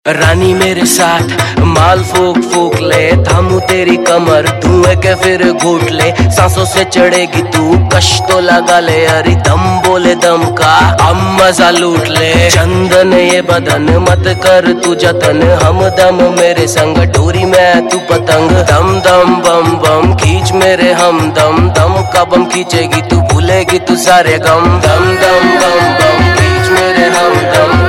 रानी मेरे साथ माल फूक फूक ले, थामू तेरी कमर धुएं के फिर घूट ले। सांसों से चढ़ेगी तू कश तो लगा ले, अरे दम बोले दम का हम मजा लूट ले। चंदन ये बदन मत कर तू जतन, हम दम मेरे संग डोरी में तू पतंग। दम दम बम बम खींच मेरे हम दम, दम का बम खींचेगी तू भूलेगी तू सारे गम। दम दम बम बम खींच मेरे हम दम।